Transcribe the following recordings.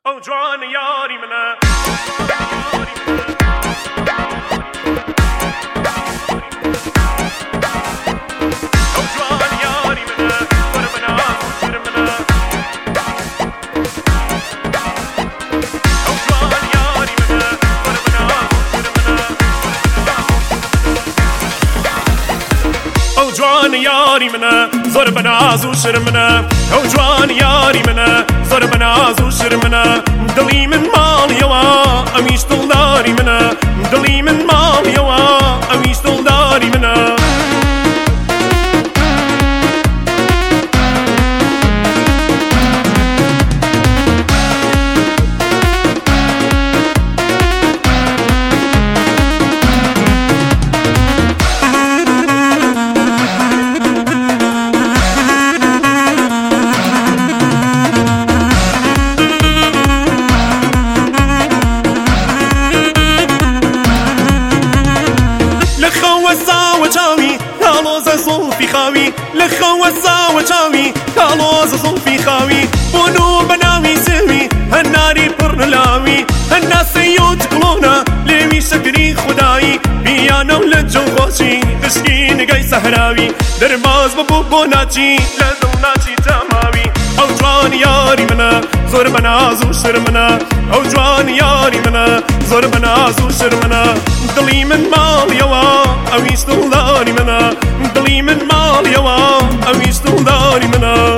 او جوان یاری منه جوان یاری منه زور بناز و شرمنه او جوان یاری منه زور بناز و شرمنه دلی من مالیوا امیش دلداری منه دلی من مالیوا امیش دلداری منه صوفي خاوي لخوة ساوة چاوي كالوز صوفي خاوي بونو بناوي سوي هالناري برنلاوي هالناس يوت كلونا ليوي شكري خداي بيانو لجو خوشي تشكي نقاي سهراوي درباز ببو ناچي لدو ناچي تماوي او جوان ياري منا زور بناز وشرمنا او جوان ياري منا زور بناز وشرمنا دلي من مال يوا او يشتغلاني منا دلي من مال يوا او يشتغلاني منا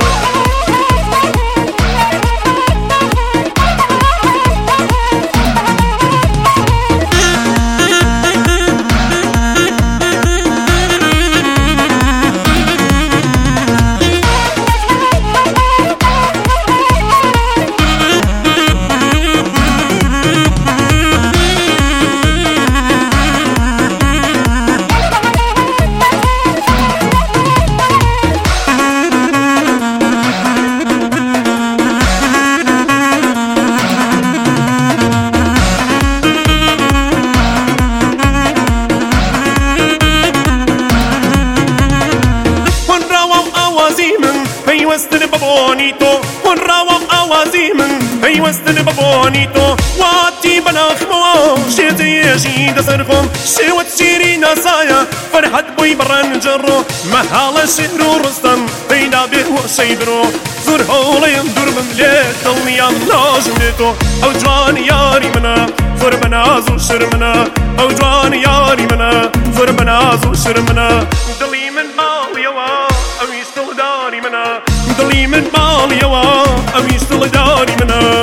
وستن ببونيتو ونراوم اوازيمن هي وستن ببونيتو واتي بناخمو شيتي يجي دسرخم شوت شيري نسايا فرحت بوي برن جرو محال شهرو رستم بينا به وشيدرو زور هولي يمدور من ليت دليان ناجمنيتو او جوان ياري منا زور بناز وشرمنا او جوان ياري منا زور بناز وشرمنا دلي من مال يوا او يستغداري منا دلي من مال يوا او يستغداري منا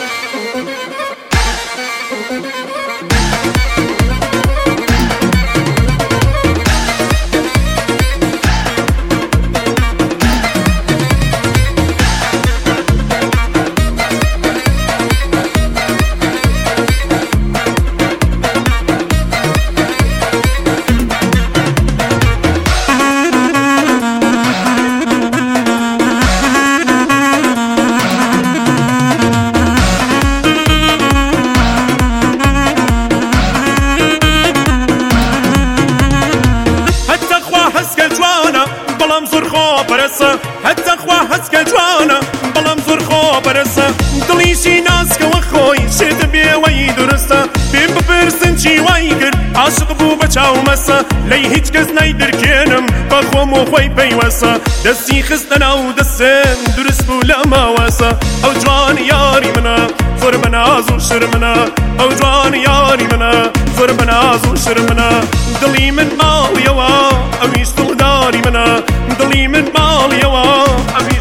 بلام زور خو برسه حتى خوا حسك جوانا بلام زور خو برسه دليشي ناس كوخوي شد بي وي درسه بين ببرسن شي وايقر عاشق بو بچاو مسه لي هيج كز نايدر كينم بخو مو خوي بيوسه دسي خستنا ودسن درس بو لما وسه او جوان ياري منا زور بناز وشرمنا او جوان ياري منا زور بناز وشرمنا دلي من مال يوا او يشتغل داري منا دلي من مال يوا